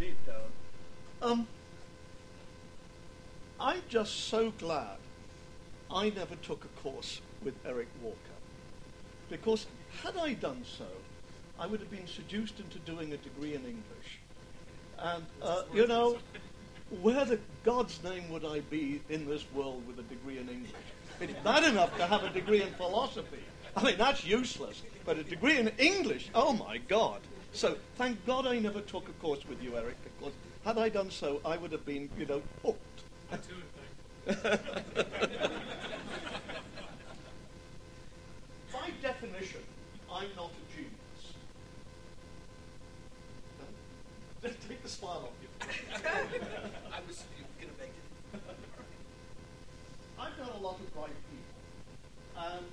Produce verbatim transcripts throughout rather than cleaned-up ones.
indeed, Darren. Um, I'm just so glad I never took a course with Eric Walker, because had I done so, I would have been seduced into doing a degree in English. And, uh, you know, where the God's name would I be in this world with a degree in English? It's bad enough to have a degree in philosophy. I mean, that's useless. But a degree in English, oh my God. So thank God I never took a course with you, Eric, because had I done so, I would have been, you know, hooked. By definition, I'm not a genius. No? Take the smile off you. I was going to make it. I've known a lot of bright people, and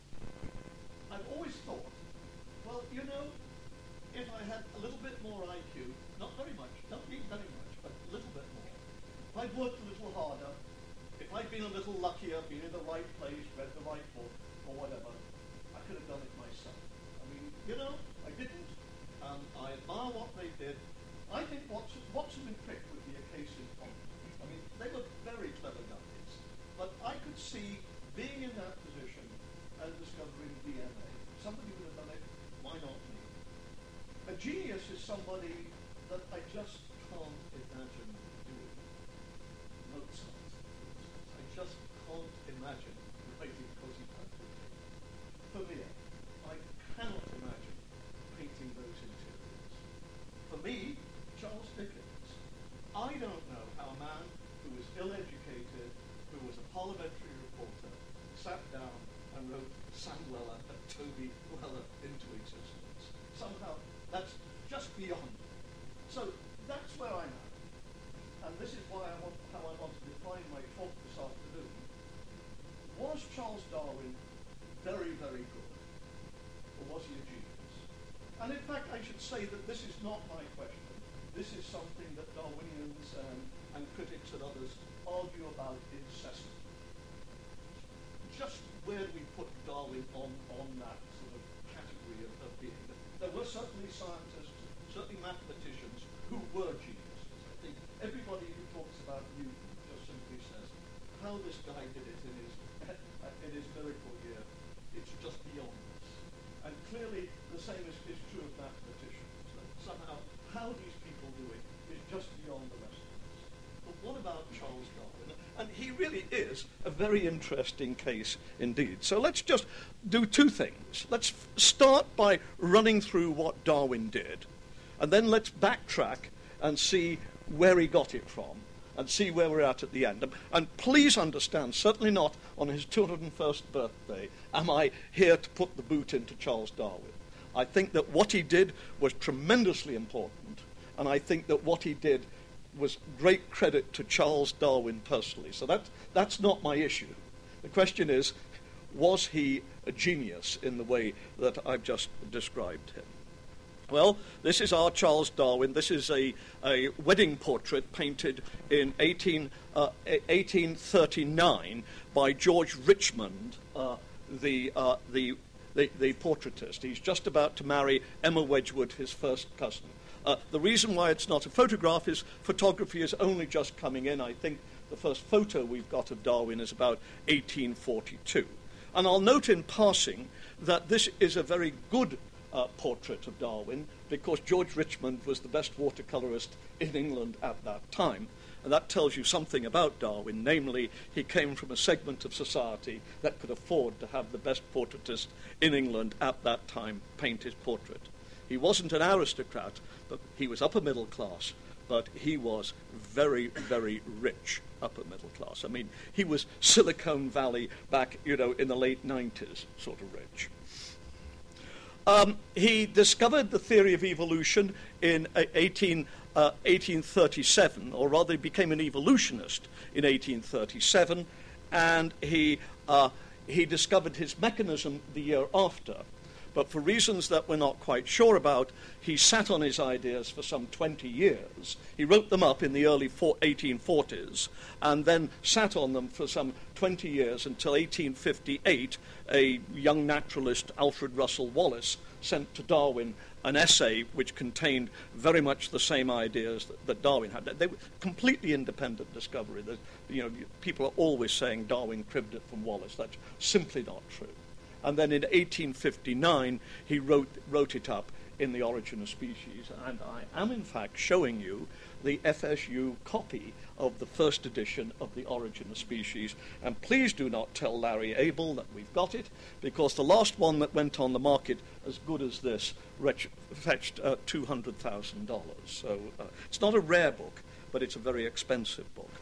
I've always thought, well, you know, if I had a little bit more I Q, not very much, not need very much, but a little bit more, if I'd worked a little harder, if I'd been a little luckier, been in the right place, read the right book, or whatever, I could have done it myself. I mean, you know, I didn't, and I admire what they did. I think Watson, Watson and Crick would be a case in point. I mean, they were very clever guys, but I could see being in that position and discovering D N A. Somebody would have done it, why not me? A genius is somebody that I just can't imagine doing. Mozart, I just can't imagine writing Così fan tutte. Vermeer, I cannot imagine painting those interiors. For me, Charles Dickens, I don't know how a man who was ill-educated, who was a parliamentary reporter, sat down and wrote Sam Weller and Toby Weller into existence. Somehow, that's just beyond. So, that's where I'm at. And this is why I want, how I want to define my talk this afternoon. Was Charles Darwin very, very good? Or was he a genius? And in fact, I should say that this is not my question. This is something that Darwinians um, and critics and others argue about incessantly. Just where do we put Darwin on, on that sort of category of, of being? There were certainly scientists, certainly mathematicians, who were geniuses. I think everybody who talks about Newton just simply says, how this guy did it in his, in his miracle year, it's just beyond us. And clearly the same is, is true of mathematicians. That somehow, how these people do it is just beyond the rest of us. But what about Charles Darwin? And he really is a very interesting case indeed. So let's just do two things. Let's f- start by running through what Darwin did, and then let's backtrack and see where he got it from, and see where we're at at the end. And, and please understand, certainly not on his two hundred first birthday am I here to put the boot into Charles Darwin. I think that what he did was tremendously important, and I think that what he did was great credit to Charles Darwin personally. So that's, that's not my issue. The question is, was he a genius in the way that I've just described him? Well, this is our Charles Darwin. This is a, a wedding portrait painted in eighteen, uh, eighteen thirty-nine by George Richmond, uh, the, uh, the, the, the portraitist. He's just about to marry Emma Wedgwood, his first cousin. Uh, the reason why it's not a photograph is photography is only just coming in. I think the first photo we've got of Darwin is about eighteen forty-two. And I'll note in passing that this is a very good uh, portrait of Darwin because George Richmond was the best watercolourist in England at that time. And that tells you something about Darwin, namely, he came from a segment of society that could afford to have the best portraitist in England at that time paint his portrait. He wasn't an aristocrat, but he was upper middle class, but he was very, very rich upper middle class. I mean, he was Silicon Valley back, you know, in the late nineties sort of rich. Um, he discovered the theory of evolution in uh, eighteen, uh, eighteen thirty-seven, or rather he became an evolutionist in eighteen thirty-seven, and he, uh, he discovered his mechanism the year after. But for reasons that we're not quite sure about, he sat on his ideas for some twenty years. He wrote them up in the early eighteen forties and then sat on them for some twenty years until eighteen fifty-eight, a young naturalist, Alfred Russel Wallace, sent to Darwin an essay which contained very much the same ideas that, that Darwin had. They were completely independent discovery. There's, you know, people are always saying Darwin cribbed it from Wallace. That's simply not true. And then in eighteen fifty-nine, he wrote, wrote it up in The Origin of Species, and I am in fact showing you the F S U copy of the first edition of The Origin of Species. And please do not tell Larry Abel that we've got it, because the last one that went on the market as good as this retch- fetched uh, two hundred thousand dollars. So uh, it's not a rare book, but it's a very expensive book.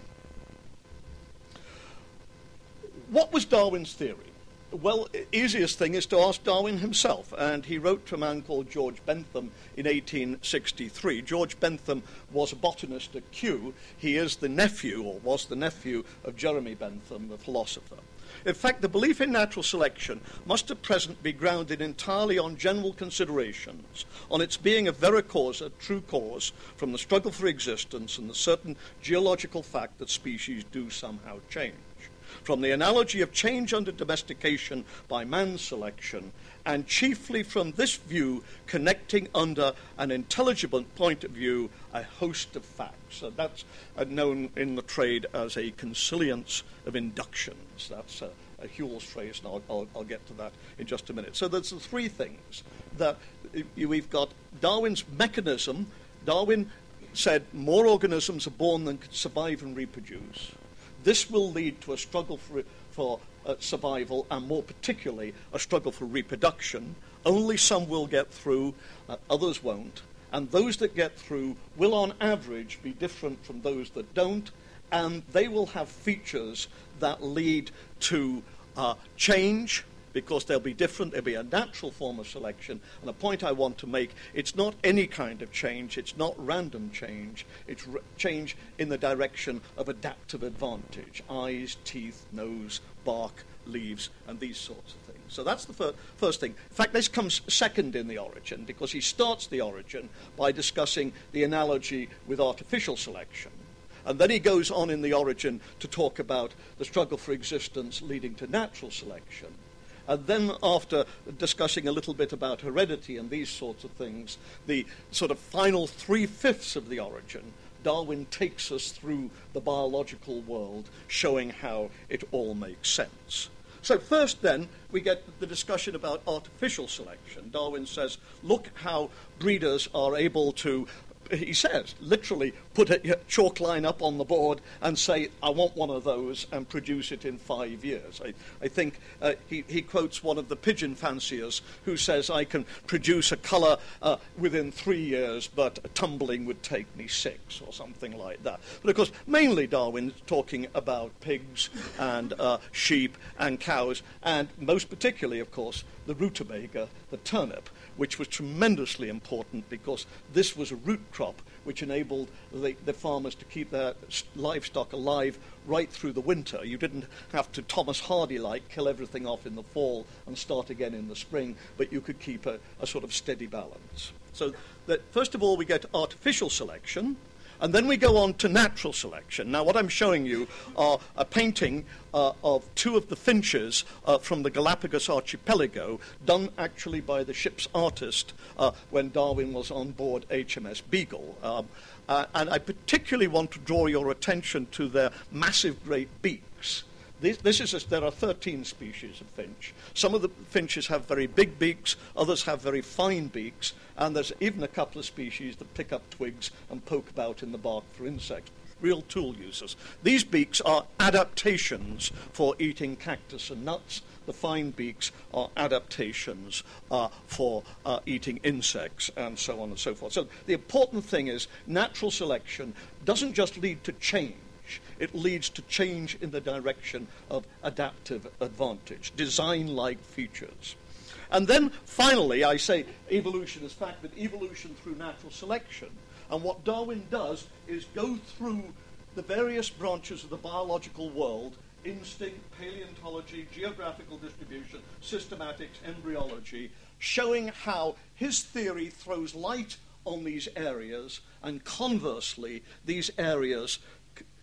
What was Darwin's theory? Well, easiest thing is to ask Darwin himself, and he wrote to a man called George Bentham in eighteen sixty-three. George Bentham was a botanist at Kew. He is the nephew, or was the nephew, of Jeremy Bentham, the philosopher. In fact, the belief in natural selection must at present be grounded entirely on general considerations, on its being a vera causa, true cause, from the struggle for existence and the certain geological fact that species do somehow change. From the analogy of change under domestication by man's selection, and chiefly from this view connecting under an intelligible point of view a host of facts. So that's uh, known in the trade as a consilience of inductions. That's a, a Whewell's phrase, and I'll, I'll, I'll get to that in just a minute. So there's the three things. That we've got Darwin's mechanism. Darwin said more organisms are born than can survive and reproduce. This will lead to a struggle for, for uh, survival, and more particularly a struggle for reproduction. Only some will get through, uh, others won't. And those that get through will on average be different from those that don't, and they will have features that lead to uh, change, because they'll be different. There'll be a natural form of selection. And the point I want to make, it's not any kind of change. It's not random change. It's r- change in the direction of adaptive advantage. Eyes, teeth, nose, bark, leaves, and these sorts of things. So that's the fir- first thing. In fact, this comes second in The Origin, because he starts The Origin by discussing the analogy with artificial selection. And then he goes on in The Origin to talk about the struggle for existence leading to natural selection. And then after discussing a little bit about heredity and these sorts of things, the sort of final three-fifths of The Origin, Darwin takes us through the biological world, showing how it all makes sense. So first then, we get the discussion about artificial selection. Darwin says, look how breeders are able to, he says, literally put a chalk line up on the board and say, I want one of those, and produce it in five years. I, I think uh, he, he quotes one of the pigeon fanciers who says, I can produce a colour uh, within three years, but tumbling would take me six, or something like that. But of course, mainly Darwin's talking about pigs and uh, sheep and cows, and most particularly, of course, the rutabaga, the turnip, which was tremendously important because this was a root crop which enabled the, the farmers to keep their livestock alive right through the winter. You didn't have to, Thomas Hardy-like, kill everything off in the fall and start again in the spring, but you could keep a, a sort of steady balance. So that, first of all, we get artificial selection, and then we go on to natural selection. Now, what I'm showing you are a painting uh, of two of the finches uh, from the Galapagos archipelago, done actually by the ship's artist uh, when Darwin was on board H M S Beagle. Um, uh, and I particularly want to draw your attention to their massive great beaks. This, this is a, there are thirteen species of finch. Some of the finches have very big beaks, others have very fine beaks, and there's even a couple of species that pick up twigs and poke about in the bark for insects. Real tool users. These beaks are adaptations for eating cactus and nuts. The fine beaks are adaptations uh, for uh, eating insects, and so on and so forth. So the important thing is natural selection doesn't just lead to change. It leads to change in the direction of adaptive advantage, design-like features. And then, finally, I say evolution is fact, but evolution through natural selection. And what Darwin does is go through the various branches of the biological world, instinct, paleontology, geographical distribution, systematics, embryology, showing how his theory throws light on these areas, and conversely, these areas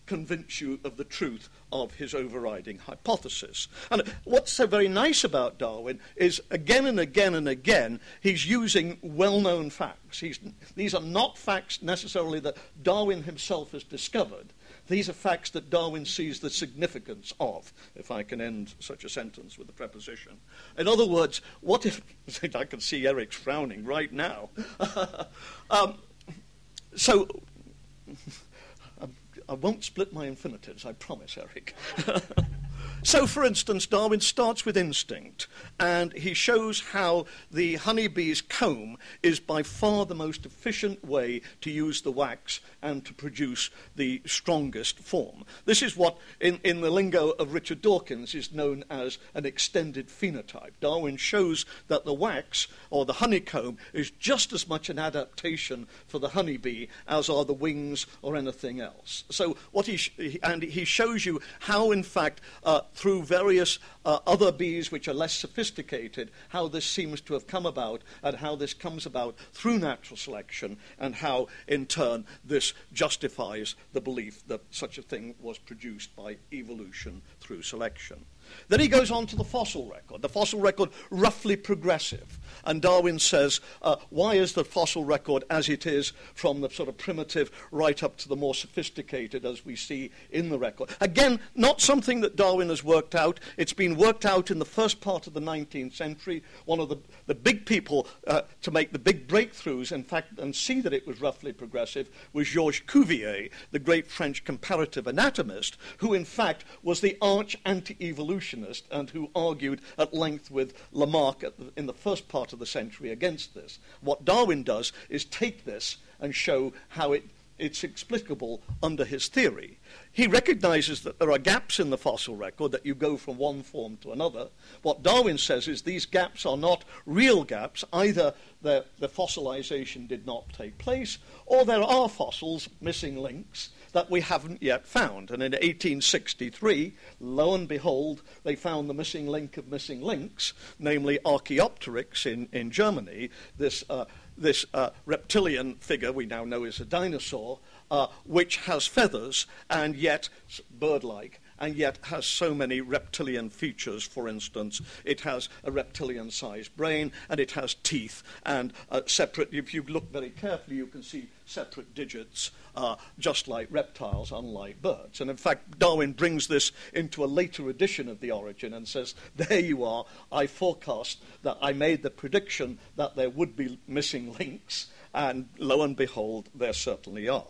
convince you of the truth of his overriding hypothesis. And what's so very nice about Darwin is again and again and again he's using well-known facts. He's, these are not facts necessarily that Darwin himself has discovered. These are facts that Darwin sees the significance of, if I can end such a sentence with a preposition. In other words, what if... I can see Eric's frowning right now. um, so... I won't split my infinitives, I promise, Eric. So, for instance, Darwin starts with instinct, and he shows how the honeybee's comb is by far the most efficient way to use the wax and to produce the strongest form. This is what, in, in the lingo of Richard Dawkins, is known as an extended phenotype. Darwin shows that the wax, or the honeycomb, is just as much an adaptation for the honeybee as are the wings or anything else. So, what he, sh- and he shows you how, in fact, uh, through various uh, other bees which are less sophisticated, how this seems to have come about, and how this comes about through natural selection, and how, in turn, this justifies the belief that such a thing was produced by evolution through selection. Then he goes on to the fossil record. The fossil record, roughly progressive. And Darwin says, uh, why is the fossil record as it is from the sort of primitive right up to the more sophisticated as we see in the record? Again, not something that Darwin has worked out. It's been worked out in the first part of the nineteenth century. One of the, the big people uh, to make the big breakthroughs, in fact, and see that it was roughly progressive, was Georges Cuvier, the great French comparative anatomist, who in fact was the arch anti-evolutionist and who argued at length with Lamarck at the, in the first part of the century against this. What Darwin does is take this and show how it, it's explicable under his theory. He recognizes that there are gaps in the fossil record, that you go from one form to another. What Darwin says is these gaps are not real gaps. Either the, the fossilization did not take place, or there are fossils, missing links, that we haven't yet found. And in eighteen sixty-three, lo and behold, they found the missing link of missing links, namely Archaeopteryx in, in Germany, this, uh, this uh, reptilian figure we now know is a dinosaur, uh, which has feathers and yet bird-like, and yet has so many reptilian features. For instance, it has a reptilian-sized brain, and it has teeth, and uh, separate, if you look very carefully, you can see separate digits, uh, just like reptiles, unlike birds. And in fact, Darwin brings this into a later edition of The Origin and says, there you are, I forecast that I made the prediction that there would be missing links, and lo and behold, there certainly are.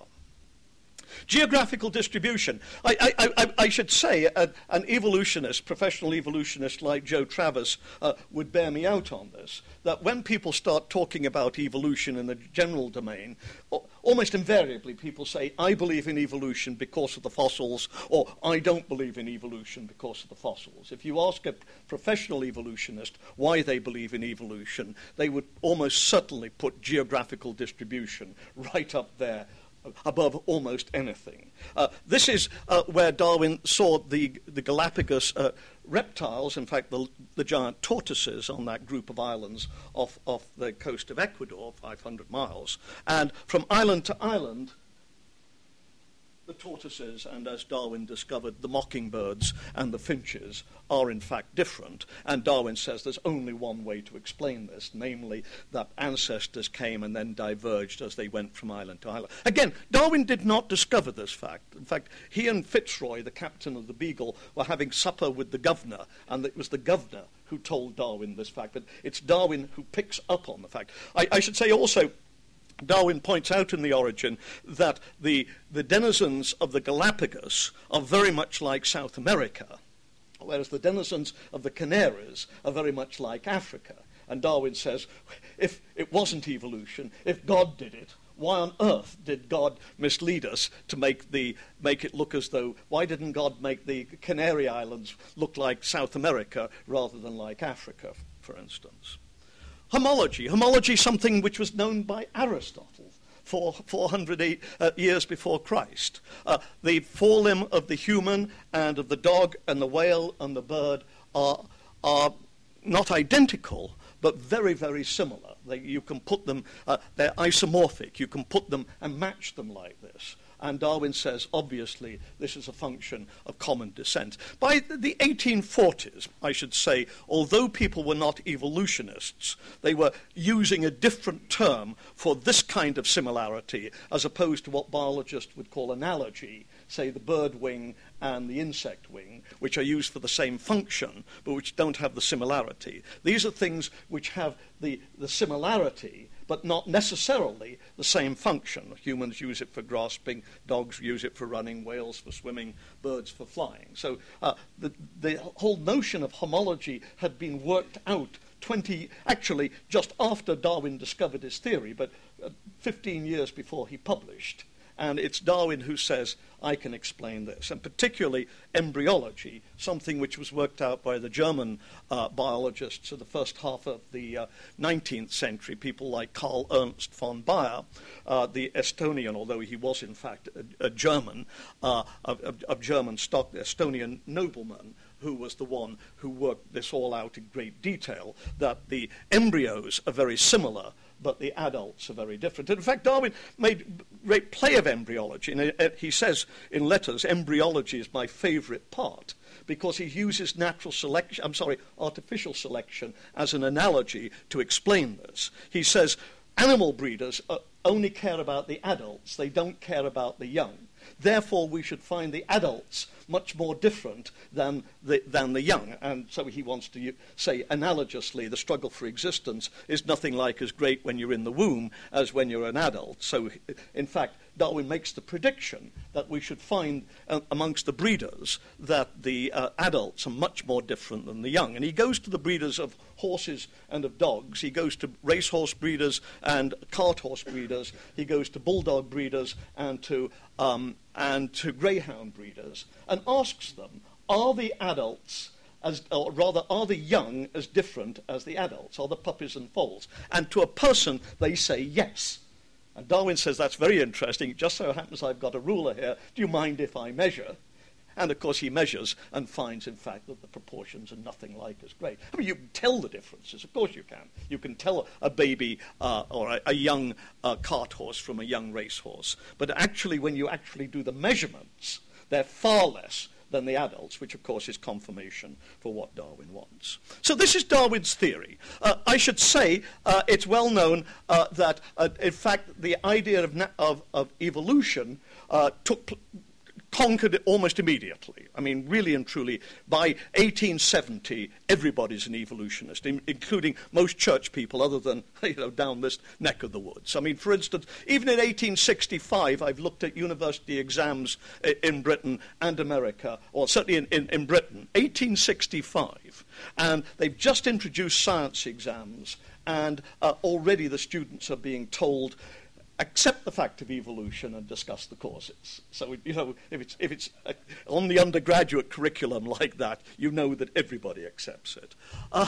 Geographical distribution. I, I, I, I should say a, an evolutionist, professional evolutionist like Joe Travis uh, would bear me out on this, that when people start talking about evolution in the general domain, almost invariably people say, I believe in evolution because of the fossils, or I don't believe in evolution because of the fossils. If you ask a professional evolutionist why they believe in evolution, they would almost certainly put geographical distribution right up there above almost anything. Uh, this is uh, where Darwin saw the, the Galapagos uh, reptiles, in fact the, the giant tortoises on that group of islands off, off the coast of Ecuador, five hundred miles. And from island to island, the tortoises, and as Darwin discovered, the mockingbirds and the finches are in fact different. And Darwin says there's only one way to explain this, namely that ancestors came and then diverged as they went from island to island. Again, Darwin did not discover this fact. In fact, he and Fitzroy, the captain of the Beagle, were having supper with the governor, and it was the governor who told Darwin this fact. But it's Darwin who picks up on the fact. I, I should say also, Darwin points out in The Origin that the, the denizens of the Galapagos are very much like South America, whereas the denizens of the Canaries are very much like Africa. And Darwin says, if it wasn't evolution, if God did it, why on earth did God mislead us to make, the, make it look as though, why didn't God make the Canary Islands look like South America rather than like Africa, for instance? Homology. Homology, something which was known by Aristotle for four hundred uh, years before Christ. Uh, the forelimb of the human and of the dog and the whale and the bird are, are not identical, but very, very similar. They, you can put them, uh, they're isomorphic. You can put them and match them like this. And Darwin says, obviously, this is a function of common descent. By the eighteen forties, I should say, although people were not evolutionists, they were using a different term for this kind of similarity as opposed to what biologists would call analogy, say the bird wing and the insect wing, which are used for the same function, but which don't have the similarity. These are things which have the, the similarity, but not necessarily the same function. Humans use it for grasping, dogs use it for running, whales for swimming, birds for flying. So uh, the, the whole notion of homology had been worked out twenty, actually just after Darwin discovered his theory, but uh, fifteen years before he published. And it's Darwin who says, I can explain this, and particularly embryology, something which was worked out by the German uh, biologists of the first half of the uh, nineteenth century, people like Karl Ernst von Baer, uh, the Estonian, although he was in fact a, a German, uh, of, of, of German stock, the Estonian nobleman, who was the one who worked this all out in great detail, that the embryos are very similar, but the adults are very different. And in fact, Darwin made great play of embryology. And he says in letters, embryology is my favorite part, because he uses natural selection, I'm sorry, artificial selection as an analogy to explain this. He says, animal breeders uh, only care about the adults, they don't care about the young. Therefore, we should find the adults much more different than the, than the young. And so he wants to say, analogously, the struggle for existence is nothing like as great when you're in the womb as when you're an adult. So, in fact, Darwin makes the prediction that we should find uh, amongst the breeders that the uh, adults are much more different than the young. And he goes to the breeders of horses and of dogs. He goes to racehorse breeders and cart horse breeders. He goes to bulldog breeders and to um, and to greyhound breeders, and asks them, are the adults, as, or rather, are the young as different as the adults? Are the puppies and foals? And to a person, they say yes. And Darwin says, that's very interesting. It just so happens I've got a ruler here. Do you mind if I measure? And, of course, he measures and finds, in fact, that the proportions are nothing like as great. I mean, you can tell the differences. Of course you can. You can tell a baby uh, or a, a young uh, cart horse from a young racehorse. But actually, when you actually do the measurements, they're far less than the adults, which, of course, is confirmation for what Darwin wants. So this is Darwin's theory. Uh, I should say uh, it's well known uh, that, uh, in fact, the idea of, na- of, of evolution uh, took pl- conquered it almost immediately. I mean, really and truly, by eighteen seventy, everybody's an evolutionist, in, including most church people other than, you know, down this neck of the woods. I mean, for instance, even in eighteen sixty-five, I've looked at university exams in Britain and America, or certainly in, in, in Britain, eighteen sixty-five, and they've just introduced science exams, and uh, already the students are being told, accept the fact of evolution and discuss the causes. So, you know, if it's, if it's uh, on the undergraduate curriculum like that, you know that everybody accepts it. Uh,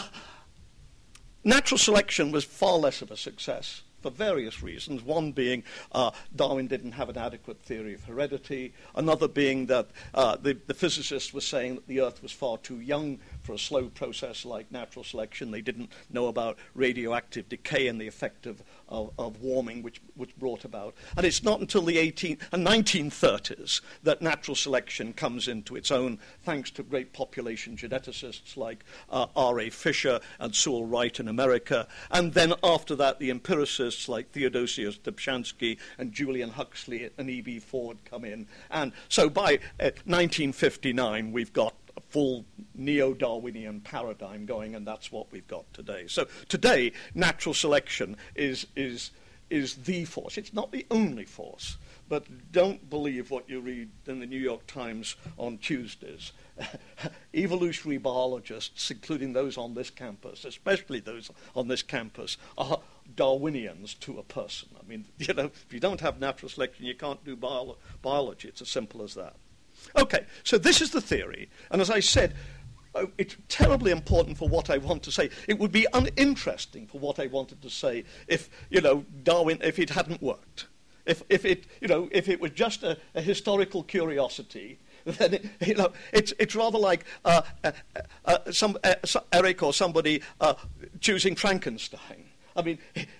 natural selection was far less of a success for various reasons, one being uh, Darwin didn't have an adequate theory of heredity, another being that uh, the, the physicists were saying that the Earth was far too young for a slow process like natural selection. They didn't know about radioactive decay and the effect of, of, of warming which, which brought about. And it's not until the eighteen, uh, nineteen thirties that natural selection comes into its own, thanks to great population geneticists like uh, R A Fisher and Sewell Wright in America. And then after that, the empiricists like Theodosius Dobzhansky and Julian Huxley and E B Ford come in. And so by uh, nineteen fifty-nine, we've got a full neo-Darwinian paradigm going, and that's what we've got today. So today, natural selection is, is, is the force. It's not the only force, but don't believe what you read in the New York Times on Tuesdays. Evolutionary biologists, including those on this campus, especially those on this campus, are Darwinians to a person. I mean, you know, if you don't have natural selection, you can't do bio- biology. It's as simple as that. Okay, so this is the theory, and as I said, oh, it's terribly important for what I want to say. It would be uninteresting for what I wanted to say if, you know, Darwin, if it hadn't worked. If, if it, you know, if it was just a, a historical curiosity, then it, you know, it's it's rather like uh, uh, uh, some uh, Eric or somebody uh, choosing Frankenstein. I mean,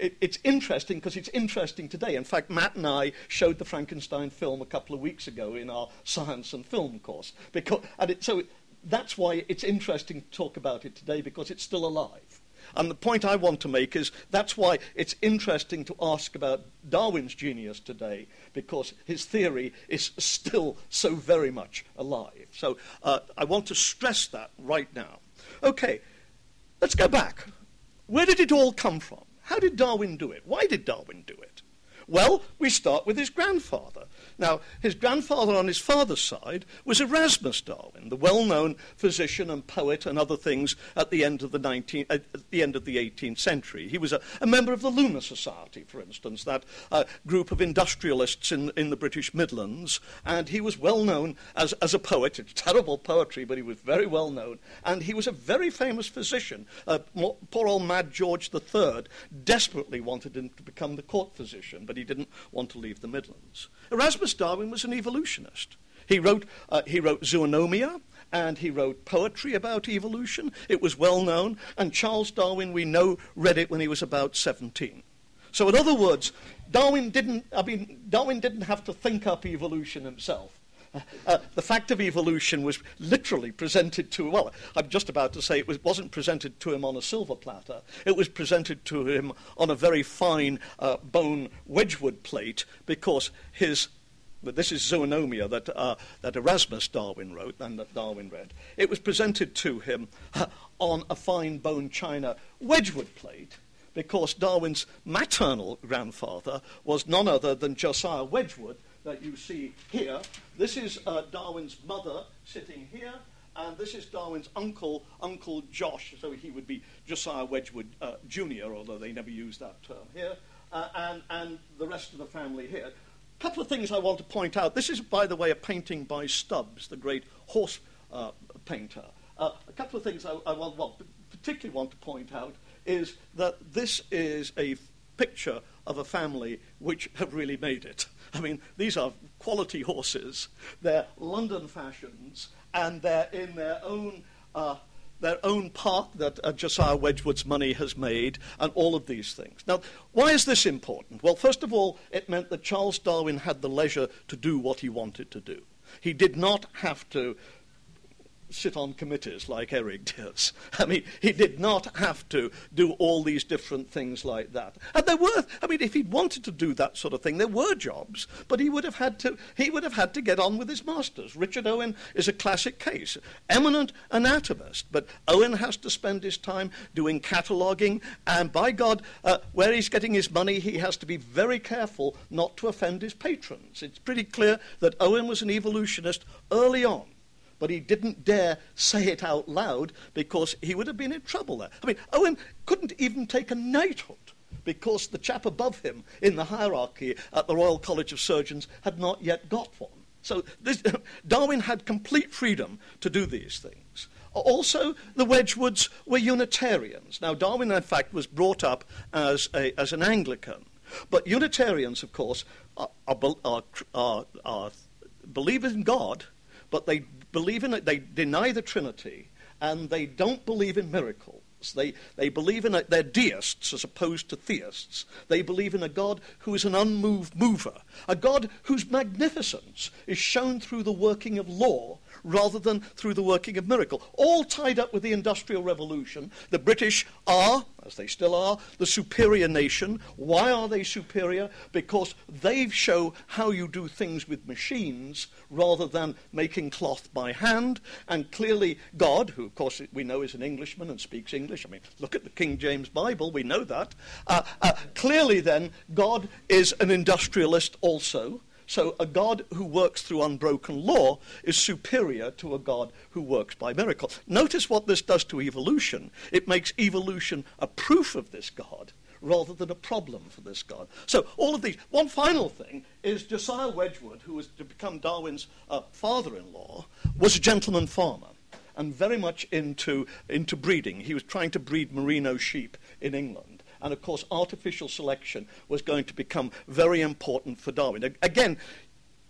it, it's interesting because it's interesting today. In fact, Matt and I showed the Frankenstein film a couple of weeks ago in our science and film course. Because, and it, so it, that's why it's interesting to talk about it today, because it's still alive. And the point I want to make is that's why it's interesting to ask about Darwin's genius today, because his theory is still so very much alive. So uh, I want to stress that right now. Okay, let's go back. Where did it all come from? How did Darwin do it? Why did Darwin do it? Well, we start with his grandfather. Now, his grandfather on his father's side was Erasmus Darwin, the well-known physician and poet and other things at the end of the nineteenth, at the end of the eighteenth century. He was a, a member of the Lunar Society, for instance, that uh, group of industrialists in, in the British Midlands, and he was well known as, as a poet. It's terrible poetry, but he was very well known, and he was a very famous physician. Uh, poor old Mad George the Third desperately wanted him to become the court physician, but he didn't want to leave the Midlands. Erasmus Darwin was an evolutionist. He wrote, uh, he wrote Zoonomia, and he wrote poetry about evolution. It was well known, and Charles Darwin, we know, read it when he was about seventeen. So in other words, Darwin didn't, I mean, Darwin didn't have to think up evolution himself. Uh, uh, the fact of evolution was literally presented to, well, I'm just about to say it was, wasn't presented to him on a silver platter. It was presented to him on a very fine uh, bone Wedgwood plate, because his, but this is Zoonomia that, uh, that Erasmus Darwin wrote and that Darwin read. It was presented to him uh, on a fine bone china Wedgwood plate, because Darwin's maternal grandfather was none other than Josiah Wedgwood, that you see here. This is uh, Darwin's mother sitting here, and this is Darwin's uncle, Uncle Josh, so he would be Josiah Wedgwood uh, Junior, although they never used that term here, uh, and, and the rest of the family here. A couple of things I want to point out. This is, by the way, a painting by Stubbs, the great horse uh, painter. Uh, a couple of things I, I want, well, particularly want to point out is that this is a picture of a family which have really made it. I mean, these are quality horses. They're London fashions, and they're in their own uh, their own park that uh, Josiah Wedgwood's money has made, and all of these things. Now, why is this important? Well, first of all, it meant that Charles Darwin had the leisure to do what he wanted to do. He did not have to sit on committees like Eric does. I mean, he did not have to do all these different things like that. And there were, I mean, if he'd wanted to do that sort of thing, there were jobs, but he would have had to, he would have had to get on with his masters. Richard Owen is a classic case, eminent anatomist, but Owen has to spend his time doing cataloguing, and by God, uh, where he's getting his money, he has to be very careful not to offend his patrons. It's pretty clear that Owen was an evolutionist early on, but he didn't dare say it out loud because he would have been in trouble there. I mean, Owen couldn't even take a knighthood because the chap above him in the hierarchy at the Royal College of Surgeons had not yet got one. So this, Darwin had complete freedom to do these things. Also, the Wedgwoods were Unitarians. Now, Darwin, in fact, was brought up as, a, as an Anglican. But Unitarians, of course, are, are, are, are, are believe in God, but they believe in it, they deny the Trinity, and they don't believe in miracles. They, they believe in it, they're deists as opposed to theists. They believe in a God who is an unmoved mover, a God whose magnificence is shown through the working of law rather than through the working of miracle. All tied up with the Industrial Revolution. The British are, as they still are, the superior nation. Why are they superior? Because they show how you do things with machines rather than making cloth by hand. And clearly God, who of course we know is an Englishman and speaks English, I mean, look at the King James Bible, we know that. Uh, uh, clearly then, God is an industrialist also. So a God who works through unbroken law is superior to a God who works by miracle. Notice what this does to evolution. It makes evolution a proof of this God rather than a problem for this God. So all of these. One final thing is Josiah Wedgwood, who was to become Darwin's uh, father-in-law, was a gentleman farmer and very much into, into breeding. He was trying to breed merino sheep in England. And, of course, artificial selection was going to become very important for Darwin. Again,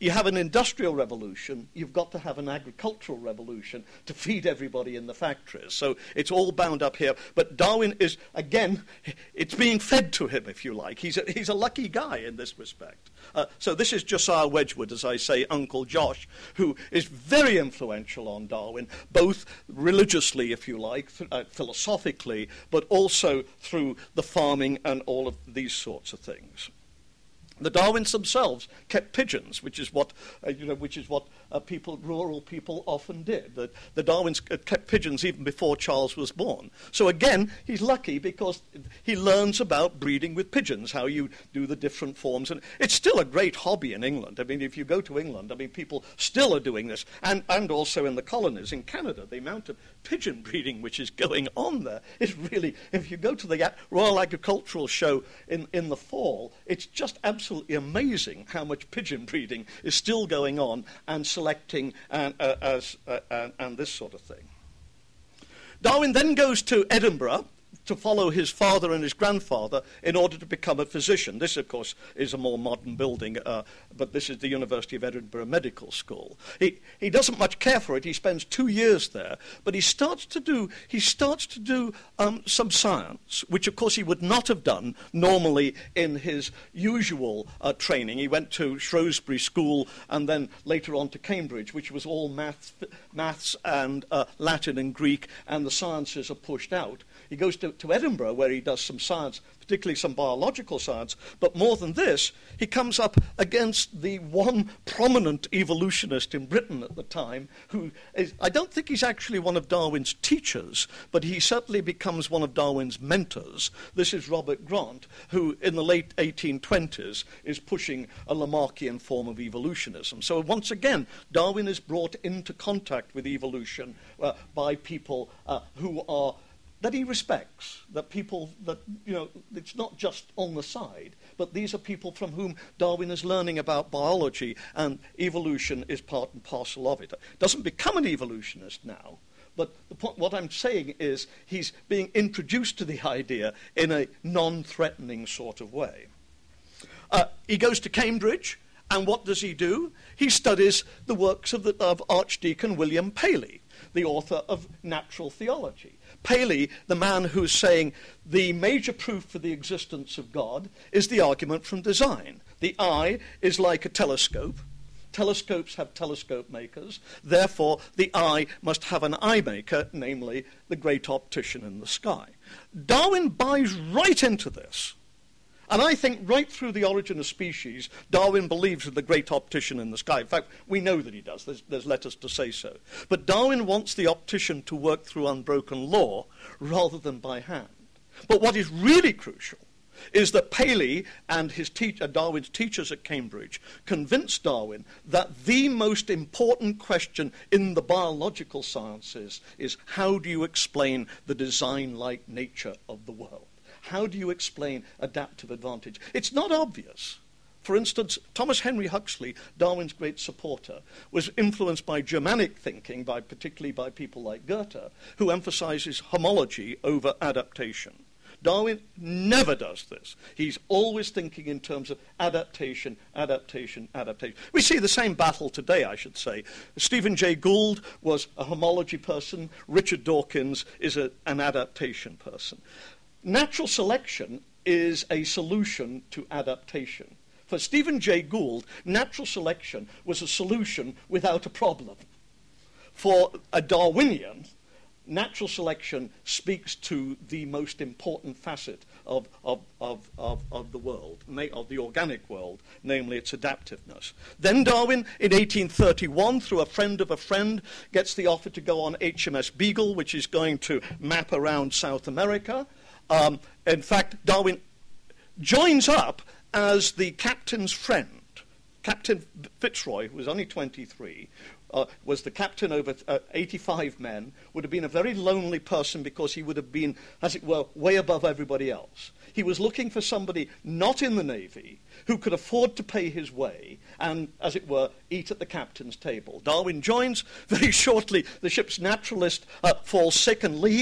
you have an industrial revolution, you've got to have an agricultural revolution to feed everybody in the factories. So it's all bound up here. But Darwin is, again, it's being fed to him, if you like. He's a, he's a lucky guy in this respect. Uh, so this is Josiah Wedgwood, as I say, Uncle Josh, who is very influential on Darwin, both religiously, if you like, th- uh, philosophically, but also through the farming and all of these sorts of things. The Darwins themselves kept pigeons, which is what uh, you know, which is what uh, people, rural people, often did. The, the Darwins kept pigeons even before Charles was born. So again, he's lucky because he learns about breeding with pigeons, how you do the different forms, and it's still a great hobby in England. I mean, if you go to England, I mean, people still are doing this, and and also in the colonies in Canada, the amount of pigeon breeding which is going on there is really. If you go to the Royal Agricultural Show in in the fall, it's just absolutely Absolutely amazing how much pigeon breeding is still going on, and selecting and, uh, as, uh, and, and this sort of thing. Darwin then goes to Edinburgh to follow his father and his grandfather in order to become a physician. This, of course, is a more modern building, uh, but this is the University of Edinburgh Medical School. He, he doesn't much care for it. He spends two years there, but he starts to do, he starts to do um, some science, which, of course, he would not have done normally in his usual uh, training. He went to Shrewsbury School and then later on to Cambridge, which was all maths, maths and uh, Latin and Greek, and the sciences are pushed out. He goes to, to Edinburgh, where he does some science, particularly some biological science, but more than this, he comes up against the one prominent evolutionist in Britain at the time, who is, I don't think he's actually one of Darwin's teachers, but he certainly becomes one of Darwin's mentors. This is Robert Grant, who in the late eighteen twenties is pushing a Lamarckian form of evolutionism. So once again, Darwin is brought into contact with evolution uh, by people uh, who are that he respects, that people, that, you know, it's not just on the side, but these are people from whom Darwin is learning about biology, and evolution is part and parcel of it. Doesn't become an evolutionist now, but the point, what I'm saying is he's being introduced to the idea in a non-threatening sort of way. Uh, he goes to Cambridge, and what does he do? He studies the works of, the, of Archdeacon William Paley, the author of Natural Theology. Paley, the man who's saying the major proof for the existence of God is the argument from design. The eye is like a telescope. Telescopes have telescope makers. Therefore, the eye must have an eye maker, namely the great optician in the sky. Darwin buys right into this. And I think right through The Origin of Species, Darwin believes in the great optician in the sky. In fact, we know that he does. There's, there's letters to say so. But Darwin wants the optician to work through unbroken law rather than by hand. But what is really crucial is that Paley and his teach- uh, Darwin's teachers at Cambridge convinced Darwin that the most important question in the biological sciences is how do you explain the design-like nature of the world? How do you explain adaptive advantage? It's not obvious. For instance, Thomas Henry Huxley, Darwin's great supporter, was influenced by Germanic thinking, by particularly by people like Goethe, who emphasizes homology over adaptation. Darwin never does this. He's always thinking in terms of adaptation, adaptation, adaptation. We see the same battle today, I should say. Stephen Jay Gould was a homology person. Richard Dawkins is a, an adaptation person. Natural selection is a solution to adaptation. For Stephen Jay Gould, natural selection was a solution without a problem. For a Darwinian, natural selection speaks to the most important facet of, of, of, of, of the world, of the organic world, namely its adaptiveness. Then Darwin, in eighteen thirty-one, through a friend of a friend, gets the offer to go on H M S Beagle, which is going to map around South America. Um, in fact, Darwin joins up as the captain's friend. Captain Fitzroy, who was only twenty-three, uh, was the captain over uh, eighty-five men, would have been a very lonely person because he would have been, as it were, way above everybody else. He was looking for somebody not in the Navy who could afford to pay his way and, as it were, eat at the captain's table. Darwin joins. Very shortly, the ship's naturalist uh, falls sick and leaves,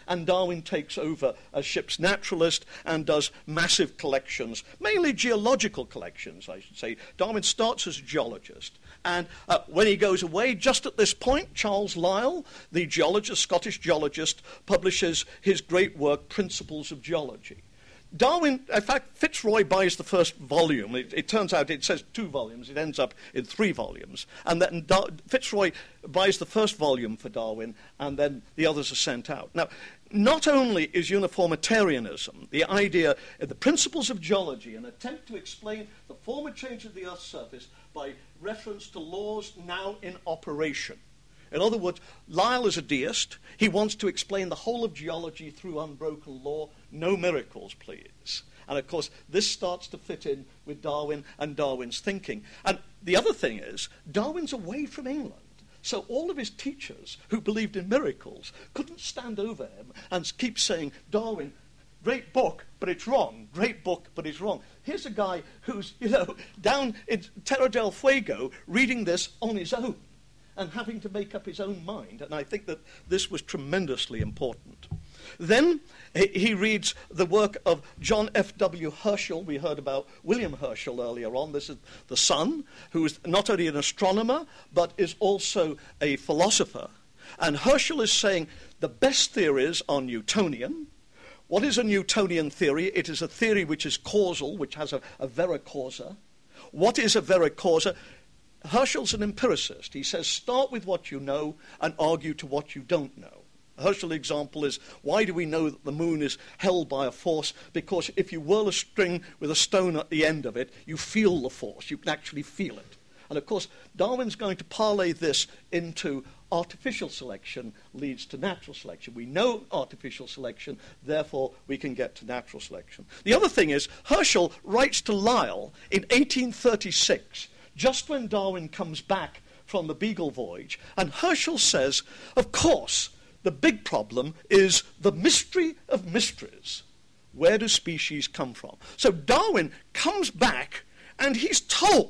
and Darwin takes over as ship's naturalist and does massive collections, mainly geological collections, I should say. Darwin starts as a geologist, and uh, when he goes away, just at this point, Charles Lyell, the geologist, Scottish geologist, publishes his great work, Principles of Geology. Darwin, in fact, Fitzroy buys the first volume. It, it turns out it says two volumes. It ends up in three volumes. And then Dar- Fitzroy buys the first volume for Darwin, and then the others are sent out. Now, not only is uniformitarianism, the idea, uh, the principles of geology, an attempt to explain the form and change of the Earth's surface by reference to laws now in operation. In other words, Lyell is a deist. He wants to explain the whole of geology through unbroken law. No miracles, please. And of course, this starts to fit in with Darwin and Darwin's thinking. And the other thing is, Darwin's away from England. So all of his teachers who believed in miracles couldn't stand over him and keep saying, Darwin, great book, but it's wrong. Great book, but it's wrong. Here's a guy who's, you know, down in Terra del Fuego reading this on his own and having to make up his own mind. And I think that this was tremendously important. Then he reads the work of John F W Herschel. We heard about William Herschel earlier on. This is the son, who is not only an astronomer, but is also a philosopher. And Herschel is saying the best theories are Newtonian. What is a Newtonian theory? It is a theory which is causal, which has a, a vera causa. What is a vera causa? Herschel's an empiricist. He says, start with what you know and argue to what you don't know. Herschel's example is, why do we know that the moon is held by a force? Because if you whirl a string with a stone at the end of it, you feel the force. You can actually feel it. And of course, Darwin's going to parlay this into artificial selection leads to natural selection. We know artificial selection, therefore we can get to natural selection. The other thing is, Herschel writes to Lyell in eighteen thirty-six, just when Darwin comes back from the Beagle voyage, and Herschel says, of course, the big problem is the mystery of mysteries. Where do species come from? So Darwin comes back, and he's told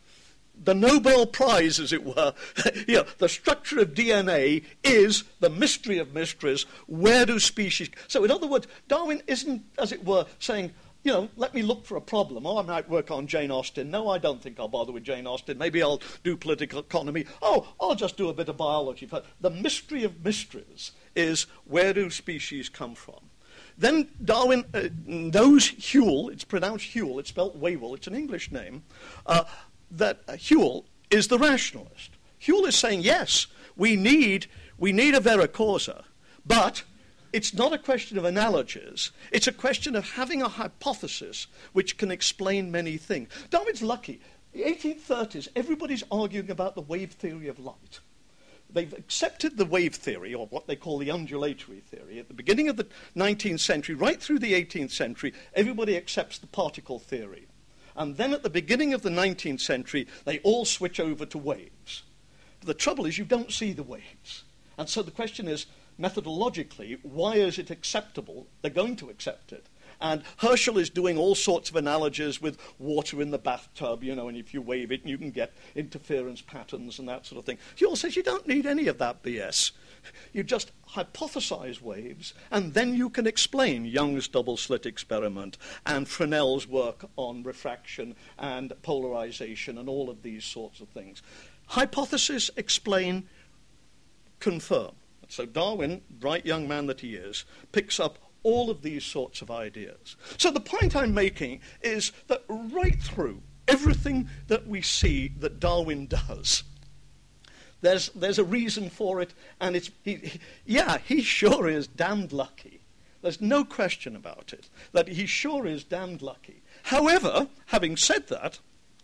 the Nobel Prize, as it were, you know, the structure of D N A is the mystery of mysteries. Where do species... So in other words, Darwin isn't, as it were, saying, you know, let me look for a problem. Oh, I might work on Jane Austen. No, I don't think I'll bother with Jane Austen. Maybe I'll do political economy. Oh, I'll just do a bit of biology. The mystery of mysteries is, where do species come from? Then Darwin uh, knows Whewell. It's pronounced Whewell. It's spelled Whewell. It's an English name. Uh, that uh, Whewell is the rationalist. Whewell is saying, yes, we need, we need a vera causa, but it's not a question of analogies. It's a question of having a hypothesis which can explain many things. Darwin's lucky. In the eighteen thirties, everybody's arguing about the wave theory of light. They've accepted the wave theory, or what they call the undulatory theory. At the beginning of the nineteenth century, right through the eighteenth century, everybody accepts the particle theory. And then at the beginning of the nineteenth century, they all switch over to waves. But the trouble is you don't see the waves. And so the question is, methodologically, why is it acceptable? They're going to accept it. And Herschel is doing all sorts of analogies with water in the bathtub, you know, and if you wave it, you can get interference patterns and that sort of thing. Whewell says you don't need any of that B S. You just hypothesize waves, and then you can explain Young's double-slit experiment and Fresnel's work on refraction and polarization and all of these sorts of things. Hypothesis, explain, confirm. So Darwin, bright young man that he is, picks up all of these sorts of ideas. So the point I'm making is that right through everything that we see that Darwin does, there's, there's a reason for it, and it's, he, he, yeah, he sure is damned lucky. There's no question about it, that he sure is damned lucky. However, having said that,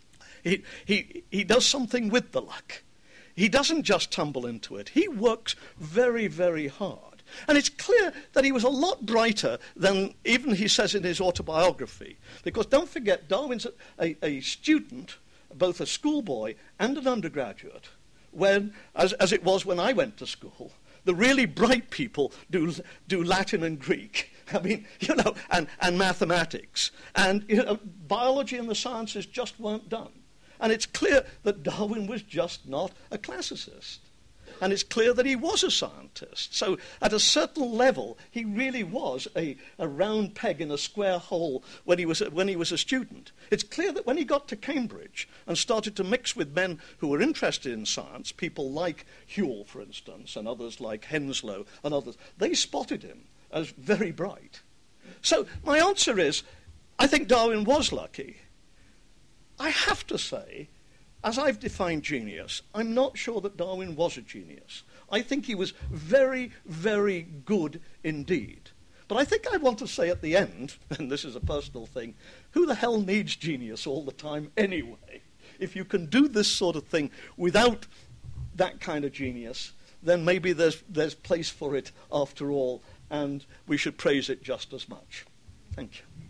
he, he, he does something with the luck. He doesn't just tumble into it. He works very, very hard. And it's clear that he was a lot brighter than even he says in his autobiography. Because don't forget, Darwin's a, a, a student, both a schoolboy and an undergraduate, when, as, as it was when I went to school. The really bright people do, do Latin and Greek. I mean, you know, and, and mathematics. And, you know, biology and the sciences just weren't done. And it's clear that Darwin was just not a classicist. and it's clear that he was a scientist. So at a certain level, he really was a, a round peg in a square hole when he, was a, when he was a student. It's clear that when he got to Cambridge and started to mix with men who were interested in science, people like Whewell, for instance, and others like Henslow and others, they spotted him as very bright. So my answer is, I think Darwin was lucky. I have to say, as I've defined genius, I'm not sure that Darwin was a genius. I think he was very, very good indeed. But I think I want to say at the end, and this is a personal thing, who the hell needs genius all the time anyway? If you can do this sort of thing without that kind of genius, then maybe there's, there's place for it after all, and we should praise it just as much. Thank you.